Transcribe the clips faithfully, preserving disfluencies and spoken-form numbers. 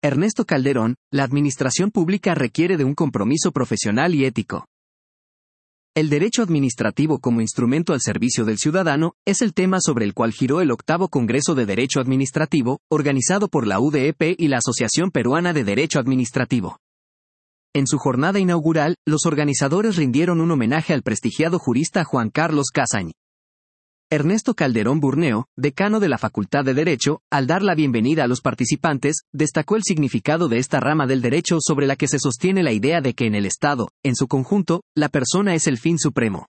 Ernesto Calderón, la administración pública requiere de un compromiso profesional y ético. El derecho administrativo como instrumento al servicio del ciudadano es el tema sobre el cual giró el octavo Congreso de Derecho Administrativo, organizado por la U D E P y la Asociación Peruana de Derecho Administrativo. En su jornada inaugural, los organizadores rindieron un homenaje al prestigiado jurista Juan Carlos Casañ. Ernesto Calderón Burneo, decano de la Facultad de Derecho, al dar la bienvenida a los participantes, destacó el significado de esta rama del derecho sobre la que se sostiene la idea de que en el Estado, en su conjunto, la persona es el fin supremo.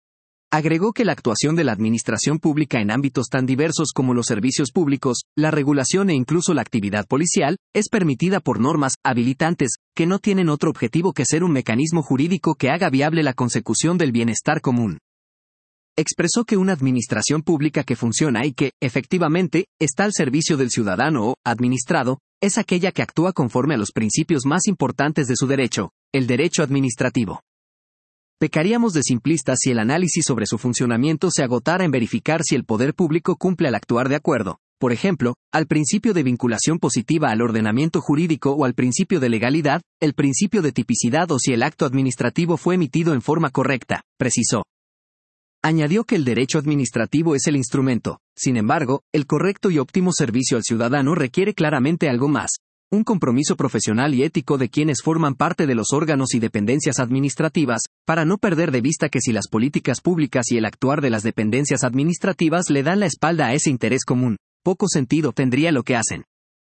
Agregó que la actuación de la administración pública en ámbitos tan diversos como los servicios públicos, la regulación e incluso la actividad policial, es permitida por normas habilitantes, que no tienen otro objetivo que ser un mecanismo jurídico que haga viable la consecución del bienestar común. Expresó que una administración pública que funciona y que, efectivamente, está al servicio del ciudadano o, administrado, es aquella que actúa conforme a los principios más importantes de su derecho, el derecho administrativo. Pecaríamos de simplistas si el análisis sobre su funcionamiento se agotara en verificar si el poder público cumple al actuar de acuerdo, por ejemplo, al principio de vinculación positiva al ordenamiento jurídico o al principio de legalidad, el principio de tipicidad o si el acto administrativo fue emitido en forma correcta, precisó. Añadió que el derecho administrativo es el instrumento, sin embargo, el correcto y óptimo servicio al ciudadano requiere claramente algo más, un compromiso profesional y ético de quienes forman parte de los órganos y dependencias administrativas, para no perder de vista que si las políticas públicas y el actuar de las dependencias administrativas le dan la espalda a ese interés común, poco sentido tendría lo que hacen.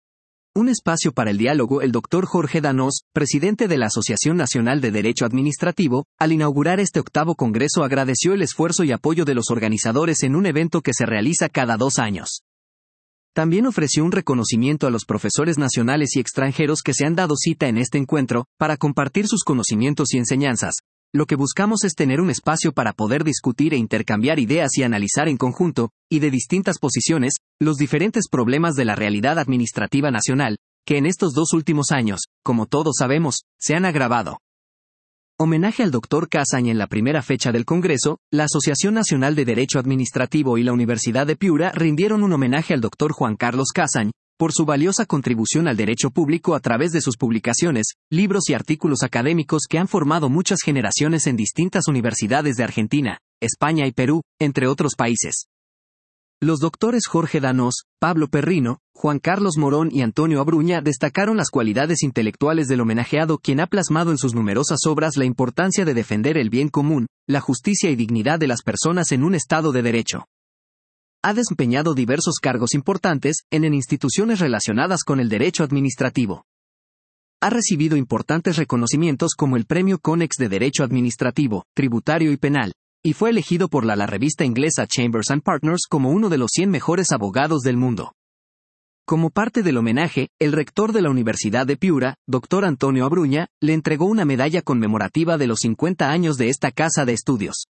Un espacio para el diálogo. El doctor Jorge Danós, presidente de la Asociación Nacional de Derecho Administrativo, al inaugurar este octavo congreso agradeció el esfuerzo y apoyo de los organizadores en un evento que se realiza cada dos años. También ofreció un reconocimiento a los profesores nacionales y extranjeros que se han dado cita en este encuentro, para compartir sus conocimientos y enseñanzas. Lo que buscamos es tener un espacio para poder discutir e intercambiar ideas y analizar en conjunto, y de distintas posiciones, los diferentes problemas de la realidad administrativa nacional, que en estos dos últimos años, como todos sabemos, se han agravado. Homenaje al doctor Casañ. En la primera fecha del Congreso, la Asociación Nacional de Derecho Administrativo y la Universidad de Piura rindieron un homenaje al doctor Juan Carlos Casañ, por su valiosa contribución al derecho público a través de sus publicaciones, libros y artículos académicos que han formado muchas generaciones en distintas universidades de Argentina, España y Perú, entre otros países. Los doctores Jorge Danós, Pablo Perrino, Juan Carlos Morón y Antonio Abruña destacaron las cualidades intelectuales del homenajeado, quien ha plasmado en sus numerosas obras la importancia de defender el bien común, la justicia y dignidad de las personas en un Estado de derecho. Ha desempeñado diversos cargos importantes en, en instituciones relacionadas con el derecho administrativo. Ha recibido importantes reconocimientos como el Premio Konex de Derecho Administrativo, Tributario y Penal, y fue elegido por la, la revista inglesa Chambers and Partners como uno de los cien mejores abogados del mundo. Como parte del homenaje, el rector de la Universidad de Piura, doctor Antonio Abruña, le entregó una medalla conmemorativa de los cincuenta años de esta casa de estudios.